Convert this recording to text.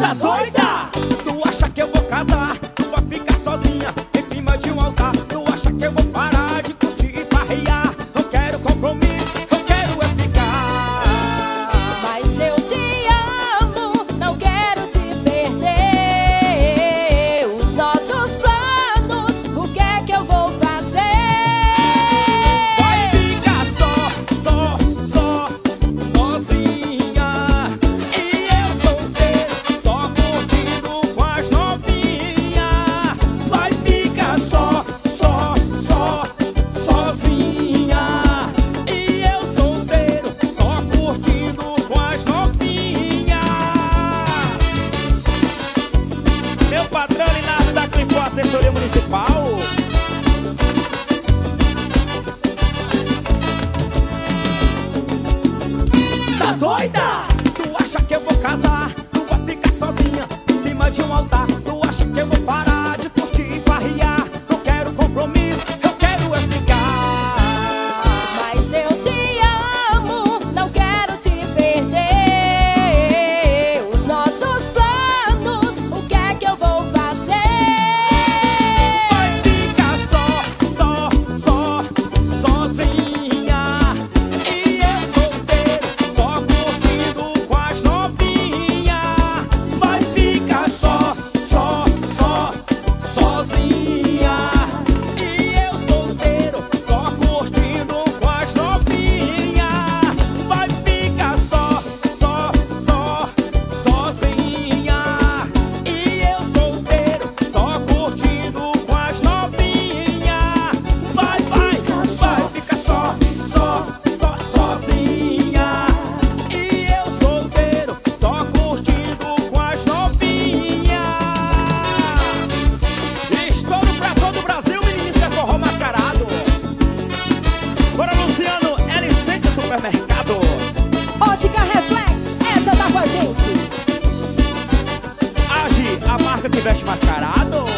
Tá doida? Tu acha que eu vou casar? Tu vai ficar sozinha em cima de um altar. Tu acha que eu vou parar de curtir e farrear? Não quero compromisso, eu quero é ficar. Mas eu te amo, não quero te perder. Os nossos planos, o que é que eu vou fazer? Vai ficar sozinha. E eu solteiro, só curtindo com as novinhas. Vai ficar sozinha. E eu solteiro, só curtindo com as novinhas. Meu patrão Linardo da Clipó, assessoria municipal. Tá doida? Tu acha que eu vou casar? Tu vai ficar sozinha em cima de um altar. Tu acha que eu vou parar de curtir e farrear? Não quero compromisso, eu quero é ficar. Mas eu te amo, não quero te perder. Os nossos planos, o que é que eu vou fazer? Vai ficar sozinha. E eu solteiro, só curtindo com as novinhas. Vai ficar sozinha. E eu solteiro, só curtindo com as novinhas. Vai ficar sozinha. E eu solteiro, só curtindo com as novinhas. Vai ficar sozinha. E eu solteiro, só curtindo com as novinhas. Estouro pra todo o Brasil, menino, isso é forró mascarado. Bora, Luciano, L-Center Supermercado. Ótica Reflex, essa tá com a gente. Age, a marca que veste mascarado.